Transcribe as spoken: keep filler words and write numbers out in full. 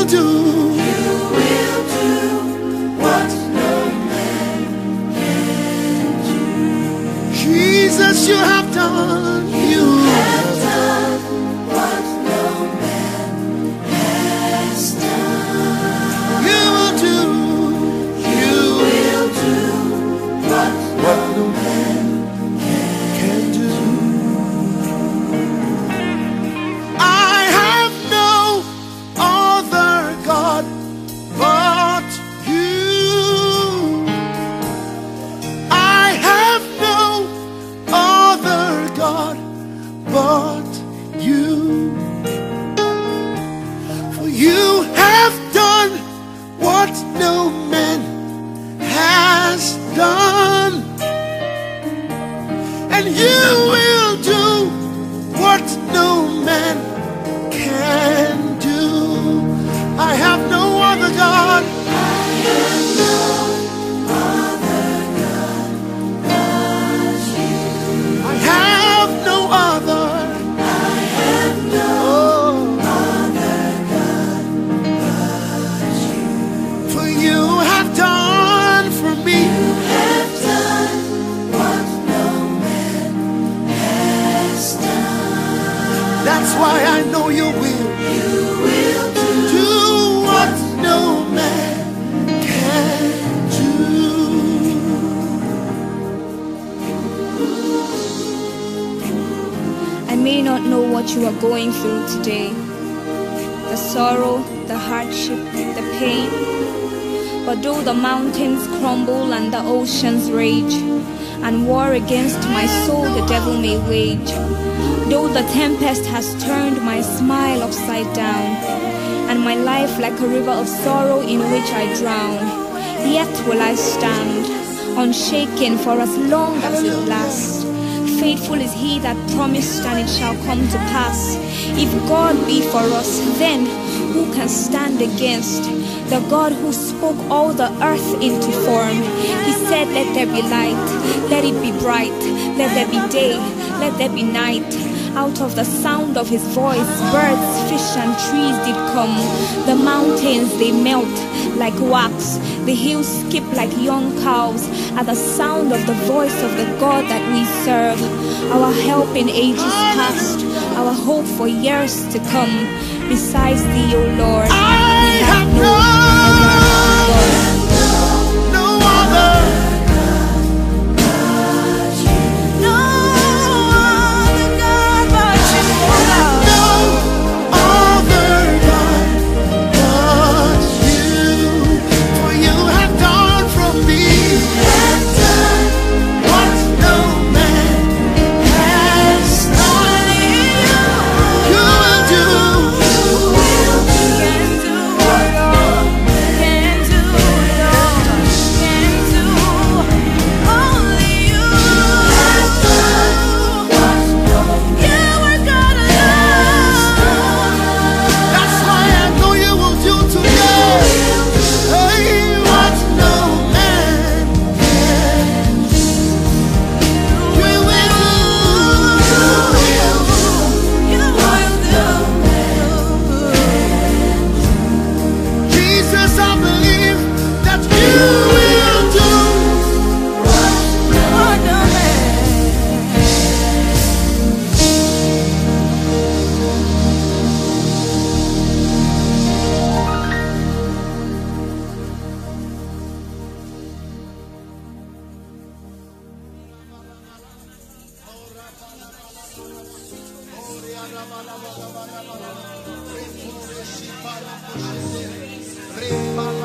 do. You will do what no man can do. Jesus, you have done. You have done what no man has done. You will do. You will do what What no no man can do. I have no other God but you. I have no other God but you. For you have done what no man has done, and you will do what no man can do. I have no other God. I have no other God but you. I have no other. I have no Oh, other God but you. for you have done for me. You have done what no man has done. That's why I know you will You will do do what no man can do. I may not know what you are going through today, the sorrow, the hardship, the pain. But though the mountains crumble and the oceans rage, and war against my soul the devil may wage, though the tempest has turned my smile upside down, and my life like a river of sorrow in which I drown, yet will I stand, unshaken for as long as it lasts. Faithful is he that promised, and it shall come to pass. If God be for us, then who can stand against? The God who spoke all the earth into form. He said, let there be light, let it be bright, let there be day, let there be night. Out of the sound of his voice, birds, fish, and trees did come. The mountains, they melt like wax. The hills skip like young cows at the sound of the voice of the God that we serve. Our help in ages past, our hope for years to come. Besides thee, O Lord, I we have have no other God. no other. No other God but you, O God. No other God but you. For you have done for me have done what no man has done. You will do. Can do it all. Can do it all. Can do only you. have done what no You are God alone. That's why I know you will do today. Hey, what no man can do. You will do. You will do. Jesus, I believe that you will do. Oh, no man. Re